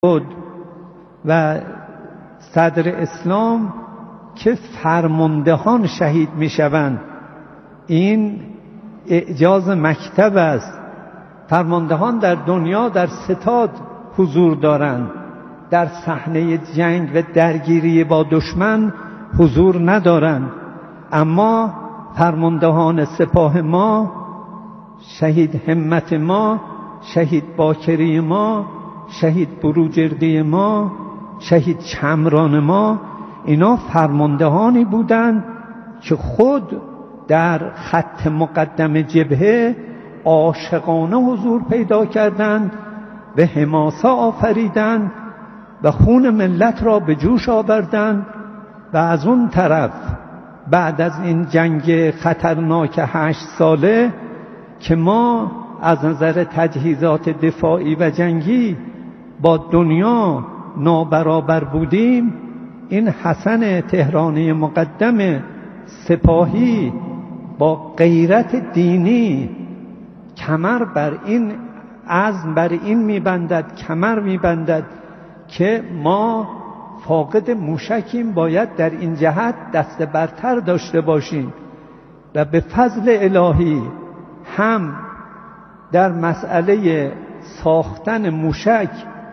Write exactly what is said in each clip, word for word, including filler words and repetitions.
بود و صدر اسلام که فرماندهان شهید می شوند. این اعجاز مکتب است. فرماندهان در دنیا در ستاد حضور دارند، در صحنه جنگ و درگیری با دشمن حضور ندارند، اما فرماندهان سپاه ما، شهید همت ما، شهید باکری ما، شهید بروجردی ما، شهید چمران ما، اینا فرماندهانی بودند که خود در خط مقدم جبهه عاشقانه حضور پیدا کردند و حماسه آفریدند و خون ملت را به جوش آوردند. و از اون طرف بعد از این جنگ خطرناک هشت ساله که ما از نظر تجهیزات دفاعی و جنگی با دنیا نابرابر بودیم، این حسن تهرانی مقدم سپاهی با غیرت دینی کمر بر این عزم بر این میبندد کمر میبندد که ما فاقد موشکیم، باید در این جهت دست برتر داشته باشیم و به فضل الهی هم در مسئله ساختن موشک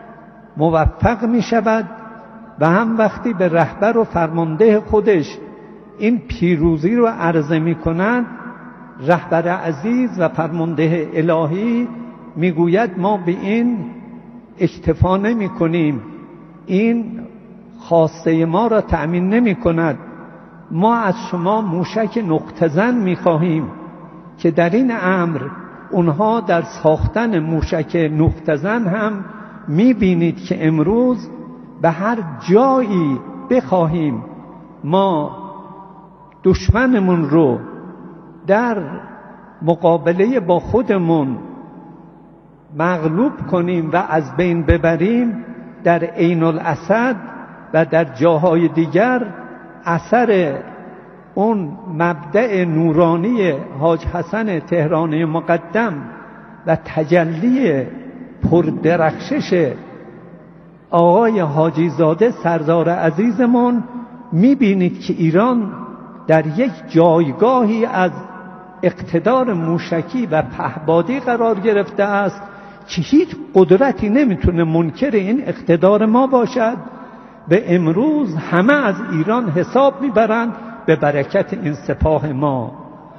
موفق می شود و هم وقتی به رهبر و فرمانده خودش این پیروزی رو عرضه می کند، رهبر عزیز و فرمانده الهی می گوید ما به این اکتفا نمی کنیم، این خواسته ما را تأمین نمی کند، ما از شما موشک نقطه زن می خواهیم که در این امر اونها در ساختن موشک نقطه زن هم می بینید که امروز به هر جایی بخواهیم ما دشمنمون رو در مقابله با خودمون مغلوب کنیم و از بین ببریم، در عین الاسد و در جاهای دیگر اثر اون مبدأ نورانی حاج حسن تهرانی مقدم و تجلی پردرخشش آقای حاجی زاده سردار عزیزمون میبینید که ایران در یک جایگاهی از اقتدار موشکی و پهبادی قرار گرفته است که هیچ قدرتی نمیتونه منکر این اقتدار ما باشد و امروز همه از ایران حساب میبرند به برکت این سپاه ما.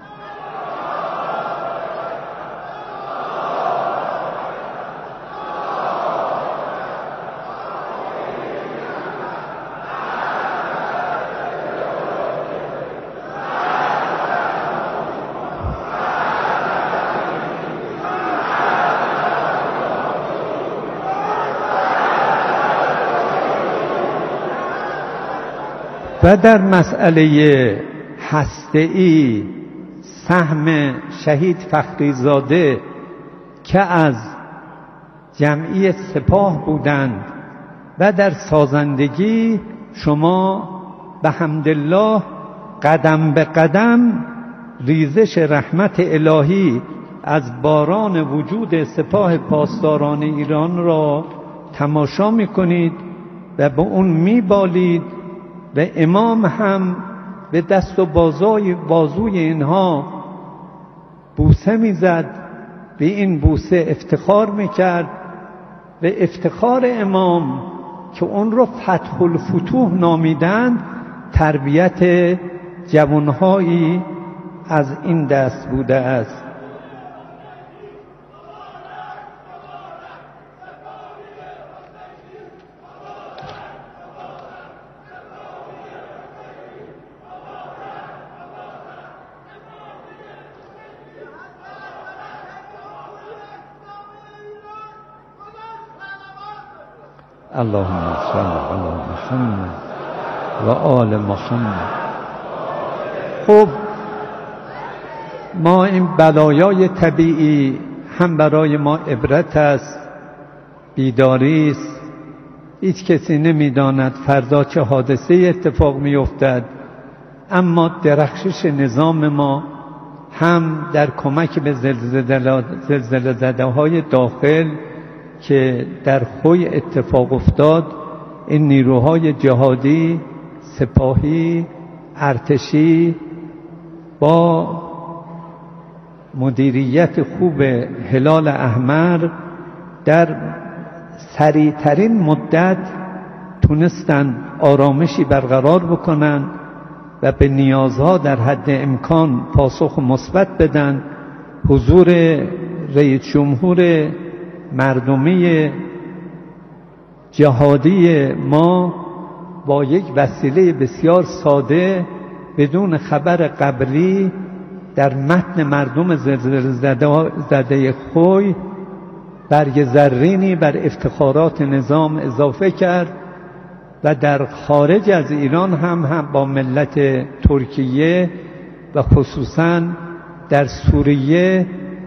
و در مسئله هسته‌ای سهم شهید فخریزاده که از جمعی سپاه بودند و در سازندگی شما به حمدالله قدم به قدم ریزش رحمت الهی از باران وجود سپاه پاسداران ایران را تماشا می‌کنید و به اون می‌بالید و امام هم به دست و بازوی بازوی اینها بوسه میزد، به این بوسه افتخار میکرد و افتخار امام که اون رو فتح الفتوح نامیدند تربیت جوانهایی از این دست بوده است. اللهم صل علی محمد و آل محمد. خب ما این بلایای طبیعی هم برای ما عبرت است، بیداری است. هیچ کسی نمیداند فردا چه حادثه اتفاق میافتد، اما درخشش نظام ما هم در کمک به زلزله زده های داخل که در خوی اتفاق افتاد، این نیروهای جهادی، سپاهی، ارتشی با مدیریت خوب هلال احمر در سریعترین مدت تونستن آرامشی برقرار بکنن و به نیازها در حد امکان پاسخ مثبت بدن. حضور رئیس جمهور مردمی جهادی ما با یک وسیله بسیار ساده بدون خبر قبلی در متن مردم زلزله زده خوی برگ زرینی بر افتخارات نظام اضافه کرد و در خارج از ایران هم, هم با ملت ترکیه و خصوصا در سوریه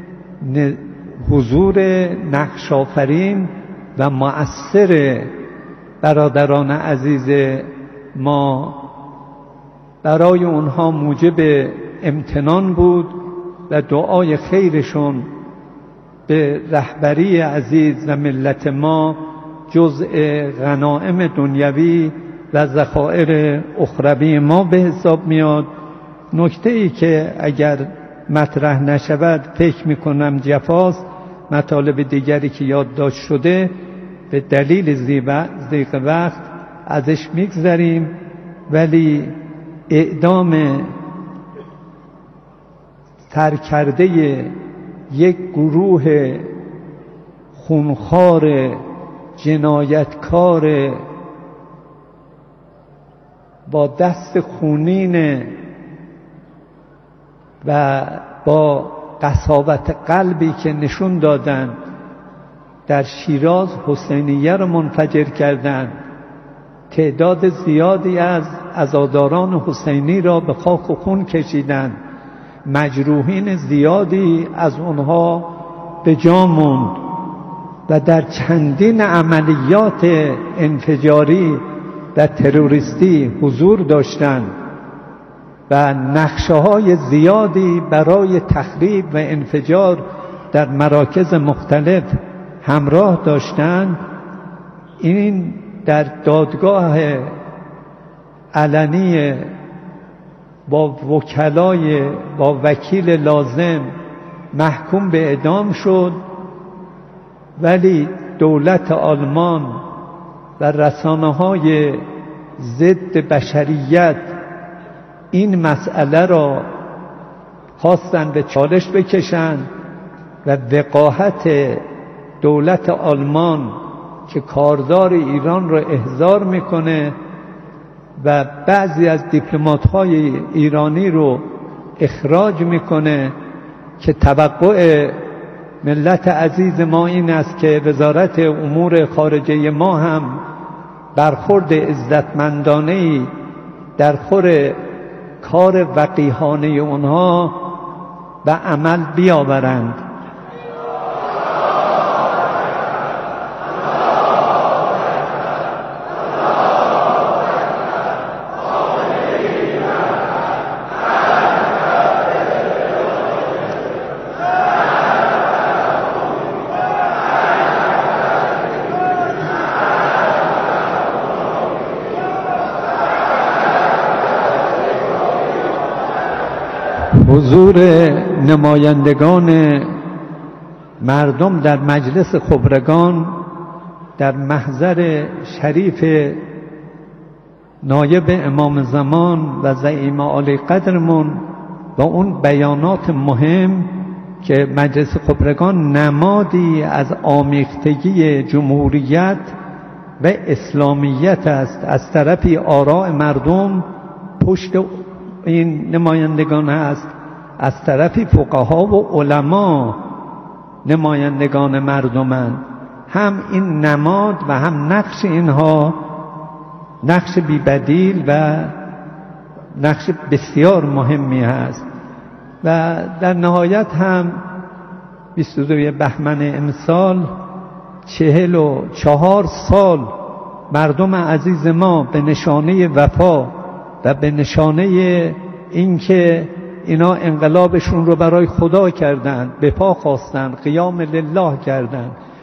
حضور نقش آفرین و مؤثر برادران عزیز ما برای اونها موجب امتنان بود و دعای خیرشون به رهبری عزیز و ملت ما جزء غنایم دنیوی و ذخایر اخروی ما به حساب میاد. نکته ای که اگر مطرح نشود فکر میکنم جفاست، مطالب دیگری که یادداشت شده به دلیل ضیق وقت ازش میگذریم، ولی اعدام سرکرده یک گروه خونخوار جنایتکار با دست خونین و با قساوت قلبی که نشون دادن در شیراز حسینیه رو منفجر کردند، تعداد زیادی از عزاداران حسینی را به خاک و خون کشیدند، مجروحین زیادی از اونها به جا موند و در چندین عملیات انفجاری و تروریستی حضور داشتند و نقشه‌های زیادی برای تخریب و انفجار در مراکز مختلف همراه داشتند. این در دادگاه علنی با وکلای با وکیل لازم محکوم به اعدام شد، ولی دولت آلمان و رسانه‌های ضد بشریت این مسئله را خواستن به چالش بکشند و وقاحت دولت آلمان که کاردار ایران را احضار میکنه و بعضی از دیپلمات‌های ایرانی رو اخراج میکنه که توقع ملت عزیز ما این است که وزارت امور خارجه ما هم برخورد عزتمندانه‌ای در خور کار وقیحانه اونها به عمل بیاورند. حضور نمایندگان مردم در مجلس خبرگان در محضر شریف نایب امام زمان و زعیم عالی قدرمون با اون بیانات مهم که مجلس خبرگان نمادی از آمیختگی جمهوریت و اسلامیت است، از طرفی آراء مردم پشت این نمایندگان است، از طرفی فقها و علما نمایندگان مردمند. هم این نماد و هم نقش اینها نقش بی‌بدیل و نقش بسیار مهمی است. و در نهایت هم بیست و دو بهمن امسال چهل و چهار سال مردم عزیز ما به نشانه وفا و به نشانه اینکه اینا انقلابشون رو برای خدا کردند، به پا خواستند، قیام لله کردند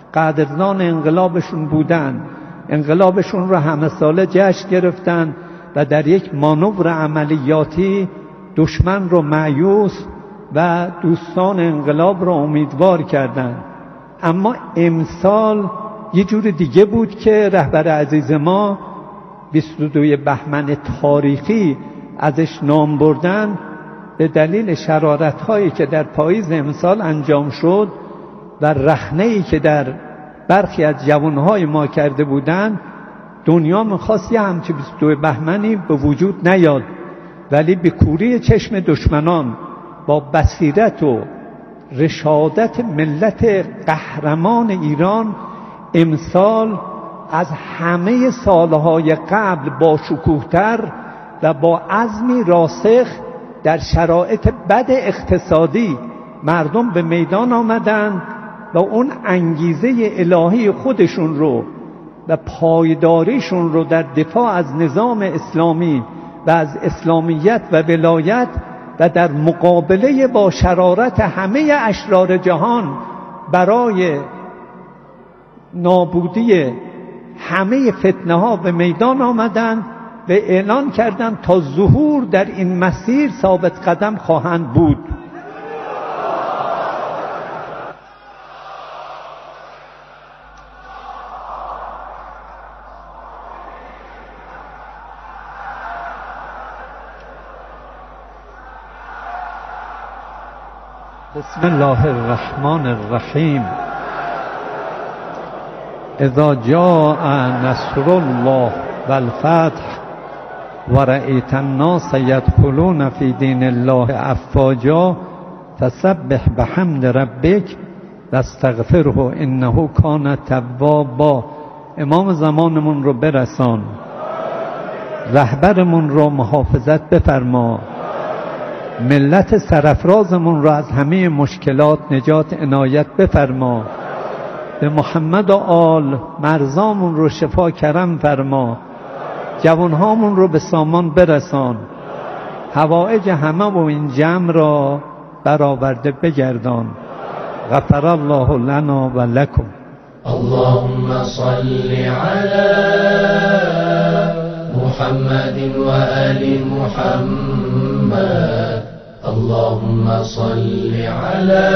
قدردان انقلابشون بودن، انقلابشون رو همه ساله جشن گرفتن و در یک مانور عملیاتی دشمن رو مایوس و دوستان انقلاب رو امیدوار کردند. اما امسال یه جور دیگه بود که رهبر عزیز ما بیست و دوی بهمن تاریخی ازش نام بردن به دلیل شرارت‌هایی که در پاییز امسال انجام شد و رخنه‌ای که در برخی از جوانهای ما کرده بودند. دنیا می‌خواست یه همچین بیست و دو بهمنی به وجود نیاد، ولی به کوری چشم دشمنان با بصیرت و رشادت ملت قهرمان ایران امسال از همه سالهای قبل با شکوه‌تر و با عزمی راسخ در شرایط بد اقتصادی مردم به میدان آمدند و اون انگیزه الهی خودشون رو و پایداریشون رو در دفاع از نظام اسلامی و از اسلامیت و ولایت و در مقابله با شرارت همه اشرار جهان برای نابودی همه فتنه ها به میدان آمدند و اعلان کردند تا ظهور در این مسیر ثابت قدم خواهند بود. بسم الله الرحمن الرحیم. اذا جاء نصر الله والفتح ورأيت الناس يدخلون في دين الله افواجا فسبح بحمد ربك واستغفره انه كان توابا. امام زمانمون رو برسان، رهبرمون رو محافظت بفرما، ملت سرافرازمون رو از همه مشکلات نجات عنایت بفرما، به محمد و آل مرزامون رو شفا کرم فرما، جوانهامون رو به سامان برسان، حوائج همه و این جمع را برآورده بگردان. غفر الله لنا و لکم. اللهم صل على محمد و آل محمد. اللهم صل على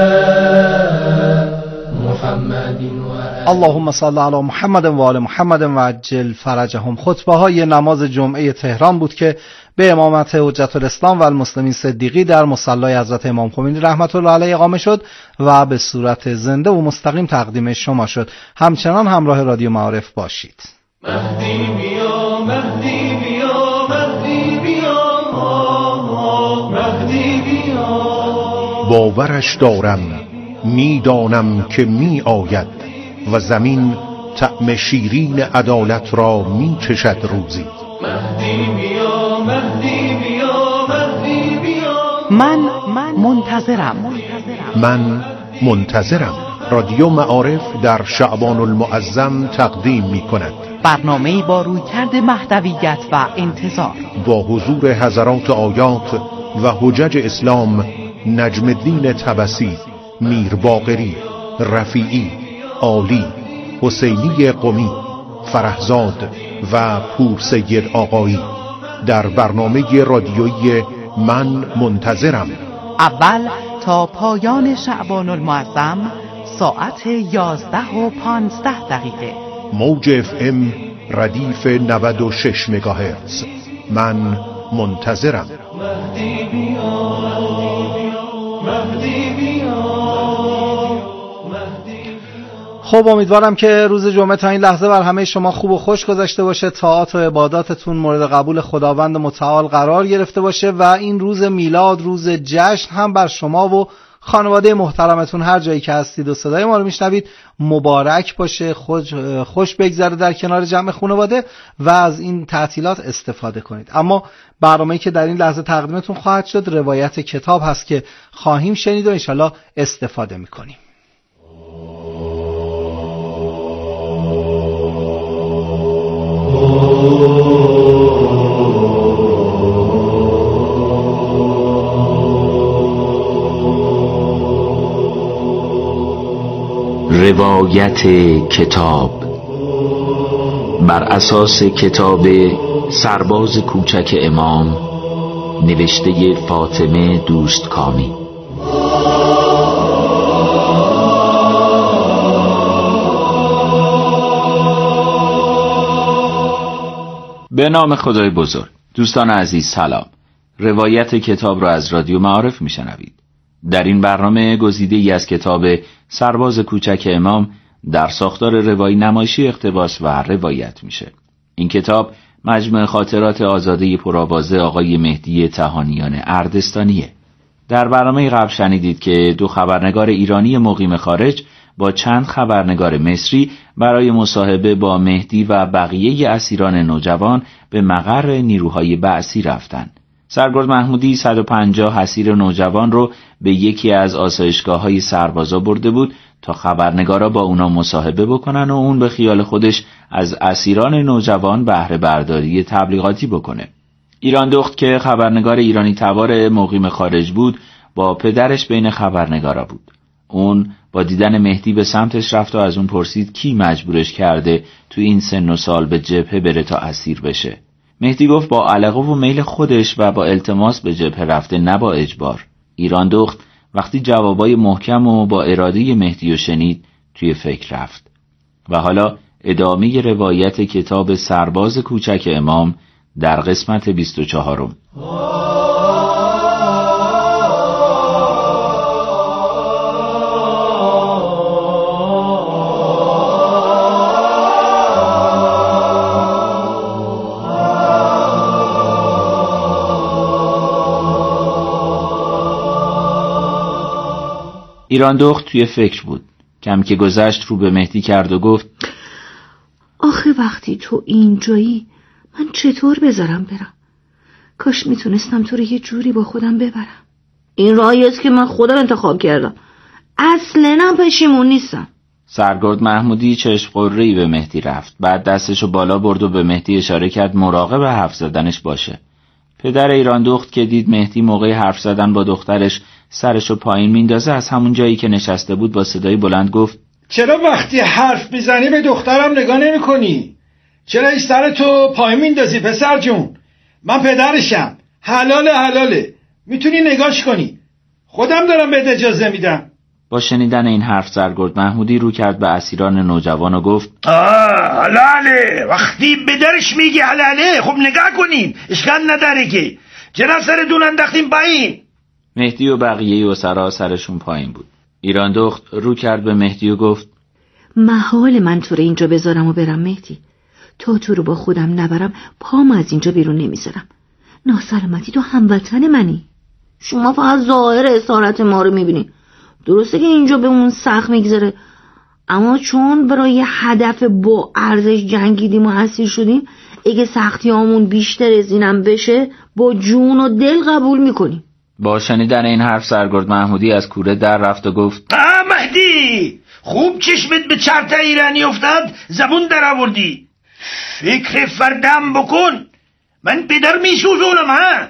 محمد و اللهم صل علی محمد و آل محمد و عجل فرجهم. خطبه های نماز جمعه تهران بود که به امامت حجت الاسلام و المسلمین صدیقی در مصلی حضرت امام خمینی رحمت الله علیه اقامه شد و به صورت زنده و مستقیم تقدیم شما شد. همچنان همراه رادیو معارف باشید. مهدی بیا، مهدی بیا، مهدی بیا، مهدی بیا. باورش دارم، میدانم که می آید و زمین طعم شیرین عدالت را می چشد روزی. مهدی بیا، مهدی بیا، مهدی بیا. من من منتظرم من منتظرم. رادیو معارف در شعبان المعظم تقدیم می کند برنامه‌ای با رویکرد مهدویت و انتظار، با حضور حضرات آیات و حجج اسلام نجم الدین طبسی، میر باقری، رفیعی، عالی، حسینی قمی، فرهزاد و پور سید آقایی در برنامه رادیویی من منتظرم. اول تا پایان شعبان المعظم ساعت یازده و پانزده دقیقه. موج اف ام ردیف نود و شش مگاهرتز. من منتظرم. مهدی بیا، مهدی بیا. خب امیدوارم که روز جمعه تا این لحظه بر همه شما خوب و خوش گذشته باشه، طاعات و عباداتتون مورد قبول خداوند متعال قرار گرفته باشه و این روز میلاد، روز جشن هم بر شما و خانواده محترمتون هر جایی که هستید و صدای ما رو میشنوید مبارک باشه، خوش, خوش بگذره در کنار جمع خانواده و از این تعطیلات استفاده کنید. اما برنامه‌ای که در این لحظه تقدیمتون خواهد شد روایت کتاب هست که خواهیم شنید و انشالله استفاده میکنیم. روایت کتاب بر اساس کتاب سرباز کوچک امام نوشته فاطمه دوستکامی. به نام خدای بزرگ. دوستان عزیز سلام. روایت کتاب را از رادیو معارف میشنوید. در این برنامه گزیده ای از کتاب سرباز کوچک امام در ساختار روایی نمایشی اقتباس و روایت میشه. این کتاب مجموع خاطرات آزاده پرآوازه آقای مهدی تهانیان اردستانیه. در برنامه قبل شنیدید که دو خبرنگار ایرانی مقیم خارج با چند خبرنگار مصری برای مصاحبه با مهدی و بقیه اسیران نوجوان به مقر نیروهای بعثی رفتند. سرگرد محمودی صد و پنجاه اسیر نوجوان رو به یکی از آسایشگاه‌های سربازا برده بود تا خبرنگارا با اونا مصاحبه بکنن و اون به خیال خودش از اسیران نوجوان بهره برداری تبلیغاتی بکنه. ایران دخت که خبرنگار ایرانی تبار مقیم خارج بود با پدرش بین خبرنگارا بود. اون با دیدن مهدی به سمتش رفت و از اون پرسید کی مجبورش کرده تو این سن و سال به جبهه بره تا اسیر بشه. مهدی گفت با علاقه و میل خودش و با التماس به جبهه رفته، نه با اجبار. ایران دخت وقتی جوابای محکم و با اراده مهدی رو شنید توی فکر رفت. و حالا ادامه روایت کتاب سرباز کوچک امام در قسمت بیست و چهارم. ایران دخت توی فکر بود. کم که گذشت رو به مهدی کرد و گفت آخه وقتی تو اینجایی من چطور بذارم برم؟ کاش میتونستم تو رو یه جوری با خودم ببرم. این راهی است که من خودم انتخاب کردم. اصلاً پشیمون نیستم. سرگرد محمودی چشم قره‌ای به مهدی رفت. بعد دستشو بالا برد و به مهدی اشاره کرد مراقب حرف زدنش باشه. پدر ایران دخت که دید مهدی موقع حرف زدن با دخترش سرشو پایین میندازه، از همون جایی که نشسته بود با صدای بلند گفت چرا وقتی حرف میزنی به دخترم نگاه نمی کنی؟ چرا این سرتو پایین میندازی پسر جون؟ من پدرشم. حلاله حلاله میتونی نگاش کنی. خودم دارم بهت اجازه میدم. با شنیدن این حرف سرگرد محمودی رو کرد به اسیران نوجوان و گفت آه حلاله. وقتی به درش میگی حلاله خب نگاه کنین، اشکال نداره که. چرا سرتون انداختین پایین؟ مهدی و بقیه اسرا سرشون پایین بود. ایران دخت رو کرد به مهدی و گفت محال من تو رو اینجا بذارم و برم مهدی. تا تو رو با خودم نبرم پام از اینجا بیرون نمیذارم. ناسلامتی تو هموطن منی. شما فقط ظاهر اسارت ما رو میبینی. درسته که اینجا به اون سخت میگذره، اما چون برای هدف با ارزش جنگیدیم و اسیر شدیم، اگه سختی همون بیشتر از اینم بشه با جون و دل قبول میکنیم. با شنیدن این حرف سرگرد محمودی از کوره در رفت و گفت آه مهدی، خوب چشمت به چرت ایرانی افتاد، زبون در آوردی. فکر فردم بکن. من پدر میسوزونم ها.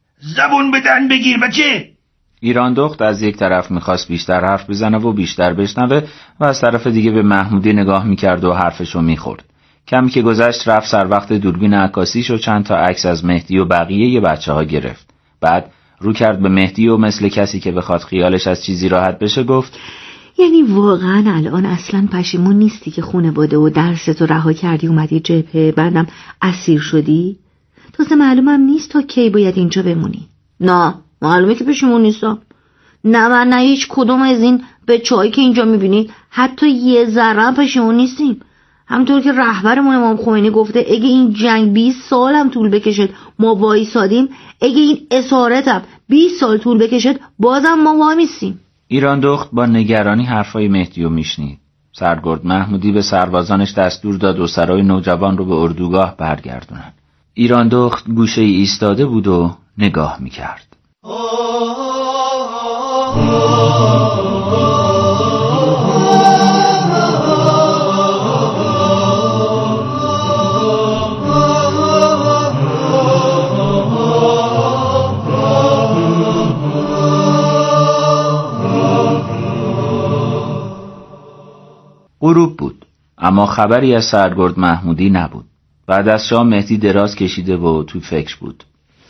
زبون بدن بگیر بچه. ایران دخت از یک طرف میخواست بیشتر حرف بزنه و بیشتر بشنوه و از طرف دیگه به محمودی نگاه میکرد و حرفشو میخورد. کمی که گذشت رفت سر وقت دوربین عکاسیش و چند تا عکس از مهدی و بقیه بچه ها گرفت. بعد رو کرد به مهدی و مثل کسی که بخواد خیالش از چیزی راحت بشه گفت یعنی واقعا الان اصلا پشیمون نیستی که خونواده و درستو رها کردی اومدی جبهه، بعدم اسیر شدی؟ تازه معلومم نیست تا کی باید اینجا بمونی. نه معلومه که پشیمون نیستم. نه من نه هیچ کدوم از این بچه‌هایی که اینجا میبینید حتی یه ذره پشیمون نیستیم. همونطور که رهبرمون امام خمینی گفته اگه این جنگ بیست سال هم طول بکشد ما وایسادیم، اگه این اسارتم بیست سال طول بکشد بازم ما وامیستیم. ایران دخت با نگرانی حرفای مهدی رو میشنید. سرگرد محمودی به سربازانش دستور داد و سرای نوجوان رو به اردوگاه برگردونن. ایران دخت گوشه ایستاده بود و نگاه میکرد. اما خبری از سرگرد محمودی نبود. بعد از شام مهدی دراز کشیده و تو فکر بود.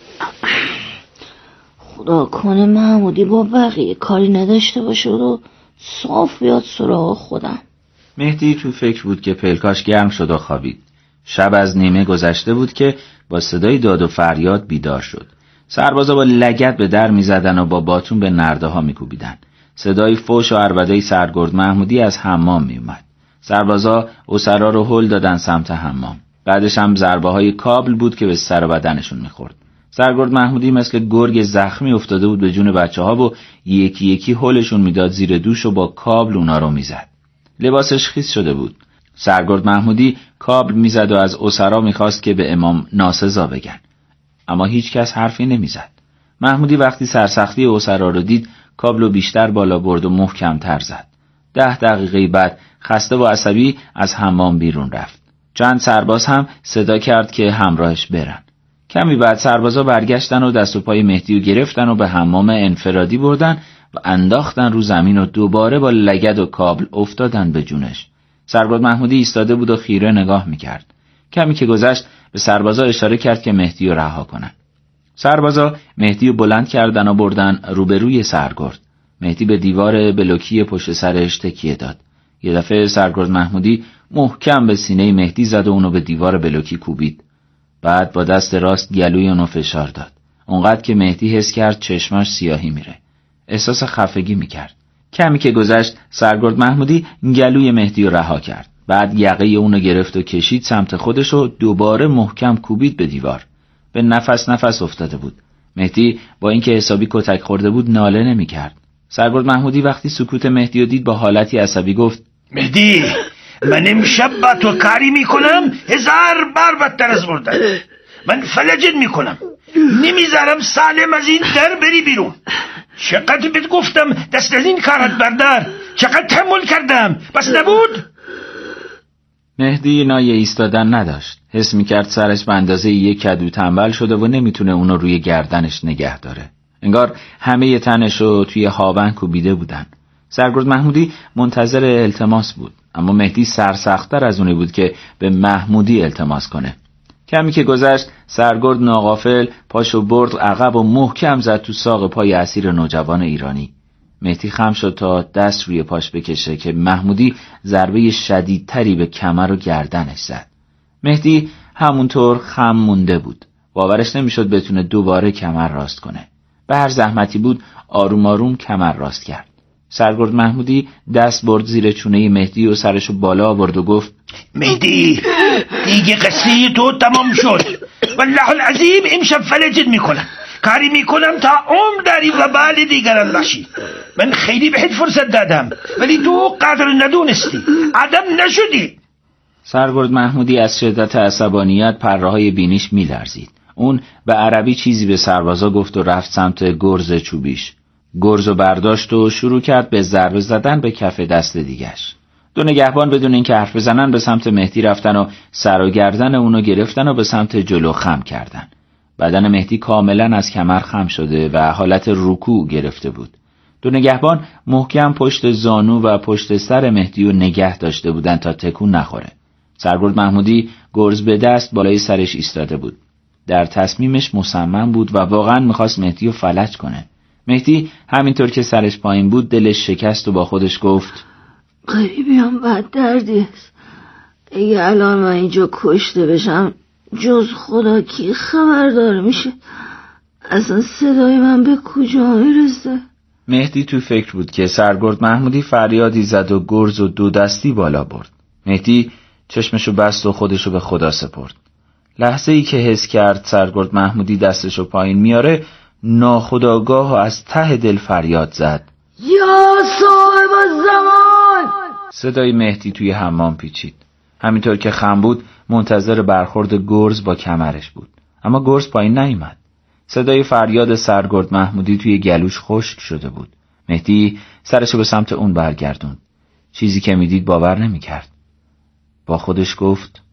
خدا کنه محمودی با بقیه کاری نداشته باشه و صاف بیاد سراغ خودم. مهدی تو فکر بود که پلکاش گرم شد و خوابید. شب از نیمه گذشته بود که با صدای داد و فریاد بیدار شد. سربازا با لگد به در می زدن و با باتون به نرده ها می کوبیدن. صدای فوش و عربده سرگرد محمودی از حمام می اومد. سربازا اسرا رو هل دادن سمت حمام. بعدش هم ضربه های کابل بود که به سر و بدنشون می خورد. سرگرد محمودی مثل گرگ زخمی افتاده بود به جون بچه ها و یکی یکی هلشون میداد زیر دوش و با کابل اونا رو میزد. لباسش خیس شده بود. سرگرد محمودی کابل میزد و از اسرا میخواست که به امام ناسزا بگن. اما هیچ کس حرفی نمیزد. محمودی وقتی سرسختی اسرا رو دید کابل رو بیشتر بالا برد و محکم تر زد. ده دقیقه بعد خسته و عصبی از حمام بیرون رفت. چند سرباز هم صدا کرد که همراهش برن. کمی بعد سربازا برگشتن و دست و پای مهدی رو گرفتن و به حمام انفرادی بردن و انداختن رو زمین و دوباره با لگد و کابل افتادن به جونش. سرگرد محمودی ایستاده بود و خیره نگاه میکرد. کمی که گذشت به سربازا اشاره کرد که مهدی رو رها کنن. سربازا مهدی رو بلند کردن و بردن روبروی سرگرد. مهدی به دیوار بلوکی پشت سرش تکیه داد. یه دفعه سرگرد محمودی محکم به سینه مهدی زد و اونو به دیوار بلوکی کوبید. بعد با دست راست گلوی اونو فشار داد. اونقدر که مهدی حس کرد چشماش سیاهی میره. احساس خفگی میکرد. کمی که گذشت سرگرد محمودی گلوی مهدی رو رها کرد. بعد یقه اونو گرفت و کشید سمت خودش و دوباره محکم کوبید به دیوار. به نفس نفس افتاده بود. مهدی با اینکه حسابی کتک خورده بود ناله نمیکرد. سرگرد محمودی وقتی سکوت مهدی رو دید با حالتی عصبی گفت: مهدی، من امشب با تو کاری میکنم هزار بار بدتر از مردن. من فلجت میکنم، نمیذارم سالم از این در بری بیرون. چقدر بهت گفتم دست از این کارت بردار، چقدر تحمل کردم، بس نبود؟ مهدی نای ایستادن نداشت. حس میکرد سرش به اندازه یک کدو تنبل شده و نمیتونه اونو روی گردنش نگه داره. انگار همه تنشو توی هاون کوبیده بودن. سرگرد محمودی منتظر التماس بود، اما مهدی سرسخت‌تر از اونی بود که به محمودی التماس کنه. کمی که گذشت سرگرد ناغافل پاشو برد عقب و محکم زد تو ساق پای اسیر نوجوان ایرانی. مهدی خم شد تا دست روی پاش بکشه که محمودی ضربه شدیدتری به کمر و گردنش زد. مهدی همونطور خم مونده بود. باورش نمیشد بتونه دوباره کمر راست کنه. به هر زحمتی بود آروم آروم کمر راست کرد. سرگرد محمودی دست برد زیر چونه مهدی و سرشو بالا آورد و گفت: مهدی، دیگه قصه تو تمام شد. والله العظیم امشب فلجت میکنم، کاری میکنم تا عمر داری و بال دیگران باشی. من خیلی بهت فرصت دادم ولی تو قدر ندونستی، آدم نشدی. سرگرد محمودی از شدت عصبانیت پره‌های بینیش میلرزید. اون به عربی چیزی به سربازا گفت و رفت سمت گرز چوبیش. گرزو برداشت و شروع کرد به ضربه زدن به کف دست دیگش. دو نگهبان بدون اینکه حرف بزنن به سمت مهدی رفتن و سر و گردن اونو گرفتن و به سمت جلو خم کردن. بدن مهدی کاملا از کمر خم شده و حالت رکوع گرفته بود. دو نگهبان محکم پشت زانو و پشت سر مهدی رو نگه داشته بودن تا تکون نخوره. سرگرد محمودی گرز به دست بالای سرش ایستاده بود. در تصمیمش مصمم بود و واقعا میخواست مهدی رو فلج کنه. مهدی همینطور که سرش پایین بود دلش شکست و با خودش گفت: غریبی هم بد دردی است. اگه الان من اینجا کشته بشم جز خدا کی خبردار میشه؟ اصلا صدای من به کجا میرسه؟ مهدی تو فکر بود که سرگرد محمودی فریادی زد و گرز و دو دستی بالا برد. مهدی چشمشو بست و خودشو به خدا سپرد. لحظه ای که حس کرد سرگرد محمودی دستشو پایین میاره ناخودآگاه و از ته دل فریاد زد: یا صاحب الزمان! صدای مهدی توی حمام پیچید. همینطور که خم بود منتظر برخورد گرز با کمرش بود، اما گرز پایین نیامد. صدای فریاد سرگرد محمودی توی گلوش خشک شده بود. مهدی سرشو به سمت اون برگردوند. چیزی که میدید باور نمیکرد. با خودش گفت: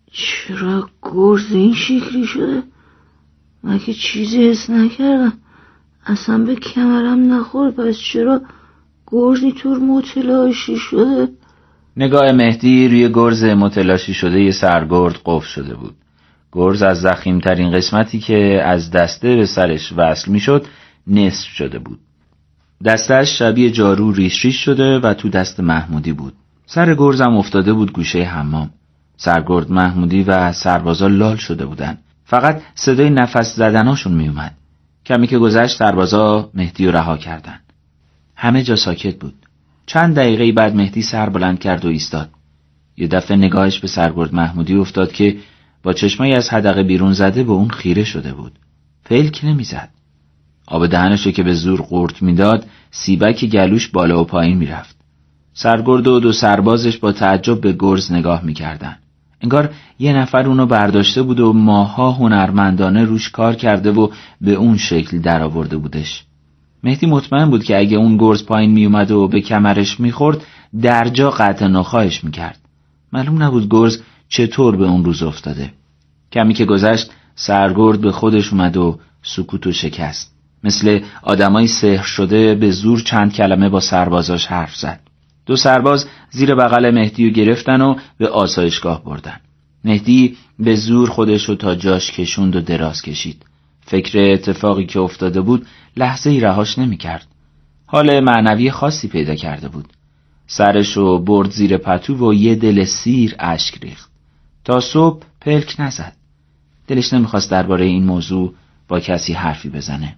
چرا گرز این شکلی شده؟ من که چیزی حس نکردم، اصلا به کمرم نخورد، پس چرا گرزی طور متلاشی شده؟ نگاه مهدی روی گرز متلاشی شده سرگرد قفل شده بود. گرز از ضخیم‌ترین قسمتی که از دسته به سرش وصل می‌شد نصف شده بود. دستش شبیه جارو ریش ریش شده و تو دست محمودی بود. سر گرزم افتاده بود گوشه حمام. سرگرد محمودی و سربازا لال شده بودن. فقط صدای نفس زدناشون می اومد. کمی که گذشت سربازا مهدی رو رها کردن. همه جا ساکت بود. چند دقیقه بعد مهدی سر بلند کرد و ایستاد. یه دفعه نگاهش به سرگرد محمودی افتاد که با چشمایی از حدقه بیرون زده به اون خیره شده بود. پلک نمیزد. آب دهنشو که به زور قورت میداد، سیبک گلوش بالا و پایین میرفت. سرگرد و دو سربازش با تعجب به گرز نگاه میکردن. انگار یه نفر اونو برداشته بود و ماها هنرمندانه روش کار کرده و به اون شکل در آورده بودش. مهدی مطمئن بود که اگه اون گرز پایین میومد و به کمرش میخورد درجا قطع نخواهش میکرد. معلوم نبود گرز چطور به اون روز افتاده. کمی که گذشت سرگرد به خودش اومد و سکوتو شکست. مثل آدمای سحر شده به زور چند کلمه با سربازاش حرف زد. دو سرباز زیر بغل مهدی رو گرفتن و به آسایشگاه بردن. مهدی به زور خودش رو تا جاش کشوند و دراز کشید. فکر اتفاقی که افتاده بود لحظه ای رهاش نمی کرد. حال معنوی خاصی پیدا کرده بود. سرش رو برد زیر پتو و یه دل سیر اشک ریخت. تا صبح پلک نزد. دلش نمیخواست درباره این موضوع با کسی حرفی بزنه.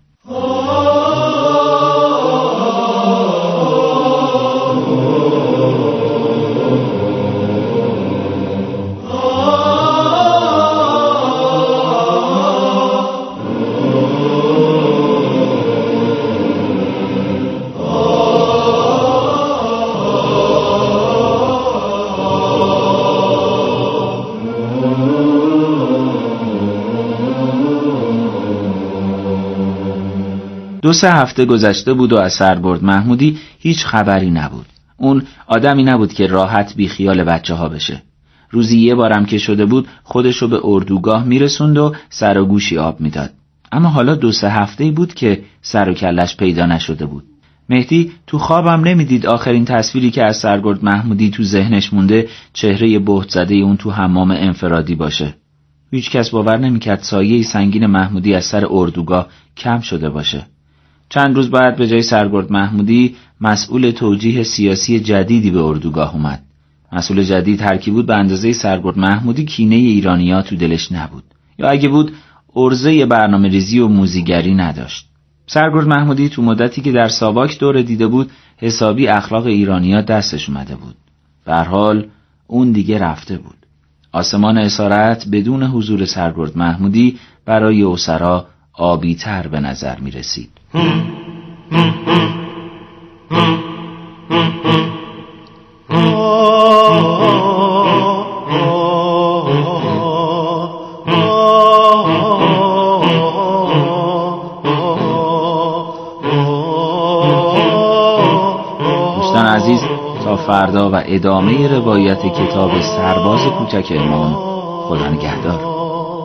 دو سه هفته گذشته بود و از سرگرد محمودی هیچ خبری نبود. اون آدمی نبود که راحت بی خیال بچه ها بشه. روزی یه بارم که شده بود خودشو به اردوگاه میرسوند و سر و گوشی آب میداد. اما حالا دو سه هفته‌ای بود که سر و کلش پیدا نشده بود. مهدی تو خوابم نمیدید آخرین تصویری که از سرگرد محمودی تو ذهنش مونده چهره بهت زده اون تو حمام انفرادی باشه. هیچ کس باور نمیکرد سایه سنگین محمودی از سر اردوگاه کم شده باشه. چند روز بعد به جای سرگرد محمودی مسئول توجیه سیاسی جدیدی به اردوگاه اومد. مسئول جدید هر کی بود به اندازه سرگرد محمودی کینه ایرانی‌ها تو دلش نبود. یا اگه بود عرضه برنامه‌ریزی و موزیگری نداشت. سرگرد محمودی تو مدتی که در ساواک دوره دیده بود حسابی اخلاق ایرانی‌ها دستش اومده بود. به هر حال اون دیگه رفته بود. آسمان اسارت بدون حضور سرگرد محمودی برای اسرا آبی تر به نظر می رسید. دوستان عزیز، تا فردا و ادامه روایت کتاب سرباز کوچک امام. خدا نگهدار.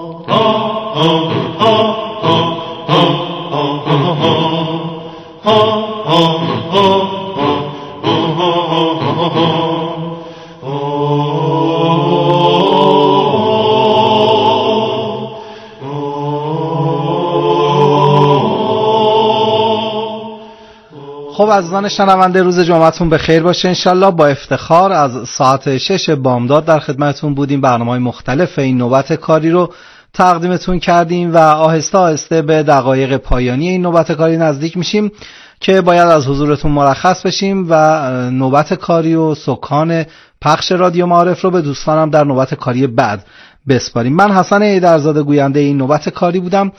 خب عزیزان شنونده، روز جمعتون بخیر باشه انشالله. با افتخار از ساعت شش بامداد در خدمتتون بودیم. برنامه‌های مختلف این نوبت کاری رو تقدیمتون کردیم و آهسته آهسته به دقایق پایانی این نوبت کاری نزدیک میشیم که باید از حضورتون مرخص بشیم و نوبت کاری و سکان پخش رادیو معارف رو به دوستانم در نوبت کاری بعد بسپاریم. من حسن ایدرزاده گوینده این نوبت کاری بودم.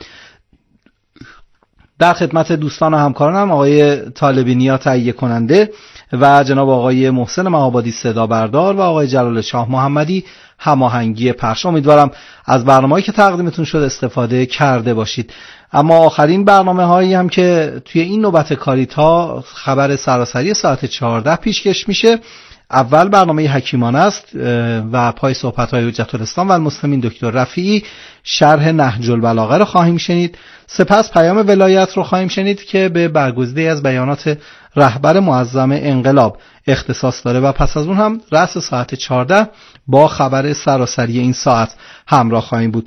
در خدمت دوستان و همکارانم آقای طالبی نیا تهیه کننده و جناب آقای محسن مهابادی صدا بردار و آقای جلال شاه محمدی هماهنگی پخش. امیدوارم از برنامه‌ای که تقدیمتون شد استفاده کرده باشید. اما آخرین برنامه هایی هم که توی این نوبت کاری تا خبر سراسری ساعت چهارده پیشکش میشه اول برنامه حکیمانه است و پای صحبت‌های حجت الاسلام و المسلمین دکتر رفیعی شرح نهج البلاغه رو خواهیم شنید. سپس پیام ولایت رو خواهیم شنید که به برگزیده‌ای از بیانات رهبر معظم انقلاب اختصاص داره و پس از اون هم رأس ساعت چهارده با خبر سراسری این ساعت همراه خواهیم بود.